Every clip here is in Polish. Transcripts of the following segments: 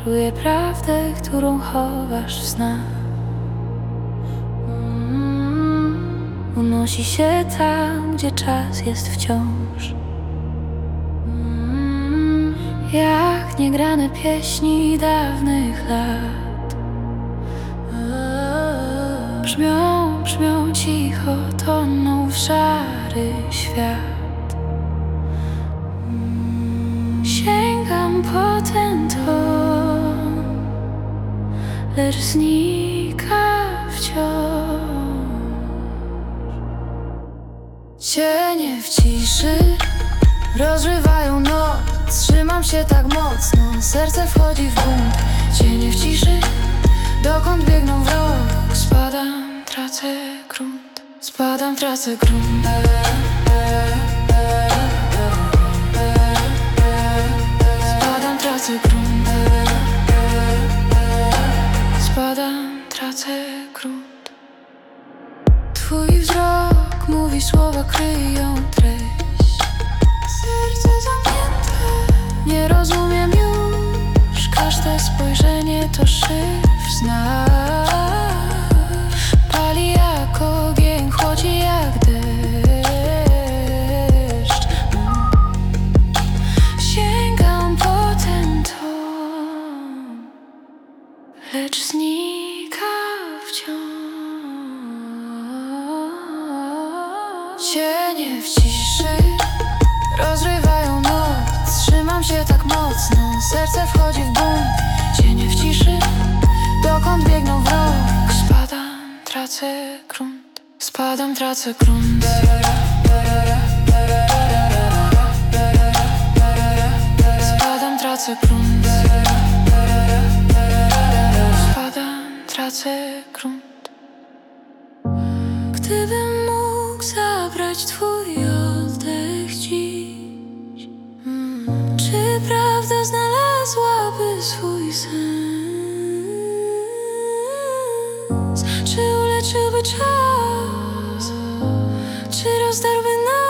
Czuję prawdę, którą chowasz w snach. Unosi się tam, gdzie czas jest wciąż. Jak niegrane pieśni dawnych lat. Brzmią, brzmią cicho, toną w szary świat. Sięgam po ten ton, lecz znika wciąż. Cienie w ciszy rozrywają noc. Trzymam się tak mocno, serce wchodzi w bunt. Cienie w ciszy, dokąd biegną w rok. Spadam, tracę grunt. Spadam, tracę grunt. Spadam, tracę grunt. Spadam, tracę grunt. Twój wzrok mówi, słowa kryją treść. Serce zamknięte, nie rozumiem już. Każde spojrzenie to szyfr znak. Pali jak ogień, chłodzi jak deszcz. Sięgam po ten ton, lecz znika wciąż. Cienie w ciszy rozrywają noc. Trzymam się tak mocno, serce wchodzi w bunt. Cienie w ciszy, dokąd biegną w rok. Spadam, tracę grunt. Spadam, tracę grunt. Spadam, tracę grunt. Spadam, tracę grunt. Gdybym mógł zabrać twój oddech dziś, czy prawda znalazłaby swój sens? Czy uleczyłby czas? Czy rozdarłby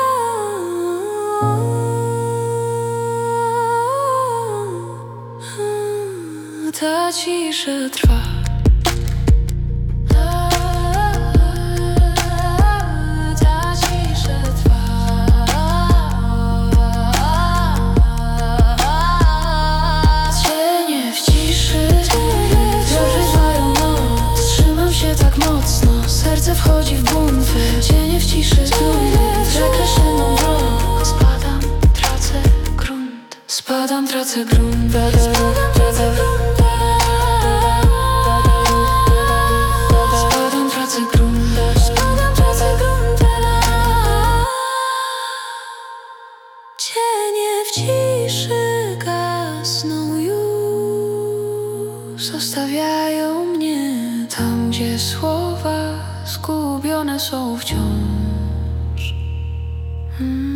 nas? Ta cisza trwa. Serce wchodzi w bunt, cienie w ciszy. Rzekę szyną w rok. Spadam, tracę grunt. Spadam, tracę grunt. Spadam, tracę grunt. Spadam, tracę grunt. Spadam, tracę grunt. Cienie w ciszy gasną już. Zostawiają mnie tam, gdzie słowa zgubione są wciąż.